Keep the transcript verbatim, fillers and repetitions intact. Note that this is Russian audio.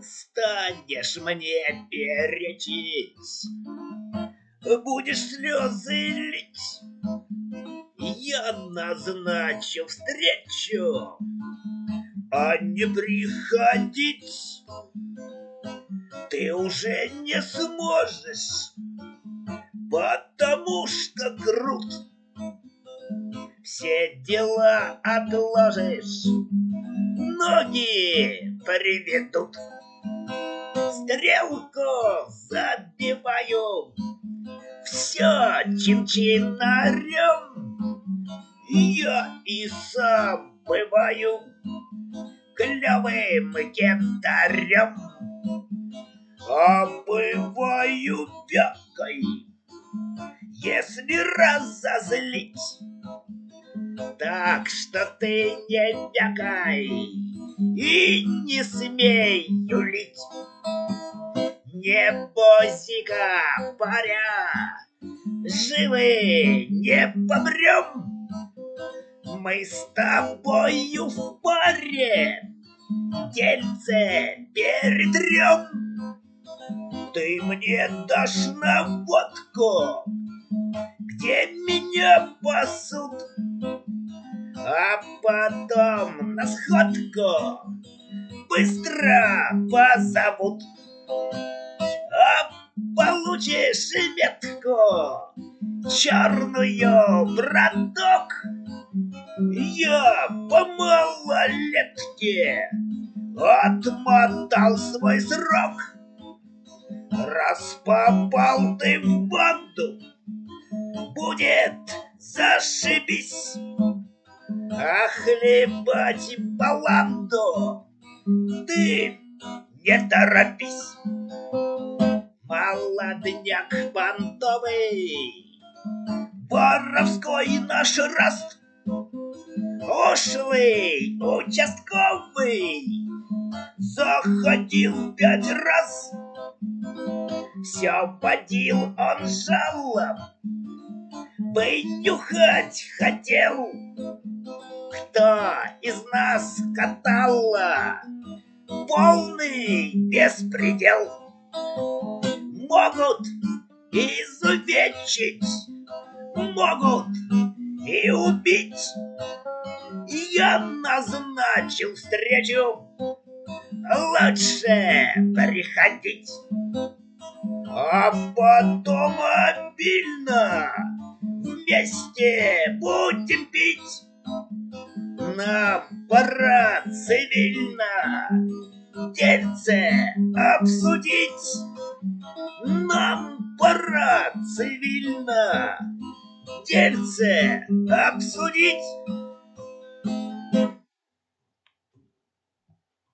станешь мне перечить, будешь слезы лить, я назначу встречу, а не приходить ты уже не сможешь, потому что крут. Все дела отложишь, ноги приведут. Стрелку забиваю, все чин-чинарем. Я и сам бываю клевым кентарем, а бываю пякой, если разозлить. Так что ты не вякай и не смей юлить. Не бойся, паря, живы не помрем. Мы с тобою в паре дельце перетрем. Ты мне дашь наводку, где меня пасут, а потом на сходку быстро позовут. А получишь метку черную, браток, я по малолетке отмотал свой срок. Раз попал ты в банду, будет зашибись, а хлебать баланду ты не торопись. Молодняк понтовый, воровской наш раст, ушлый участковый заходил пять раз. Все водил он жалоб, вынюхать хотел, кто из нас катала полный беспредел. Могут изувечить, могут и убить. Я назначил встречу, лучше приходить, а потом обильно вместе будем пить. Нам пора цивильно дельце обсудить. Нам пора цивильно дельце обсудить.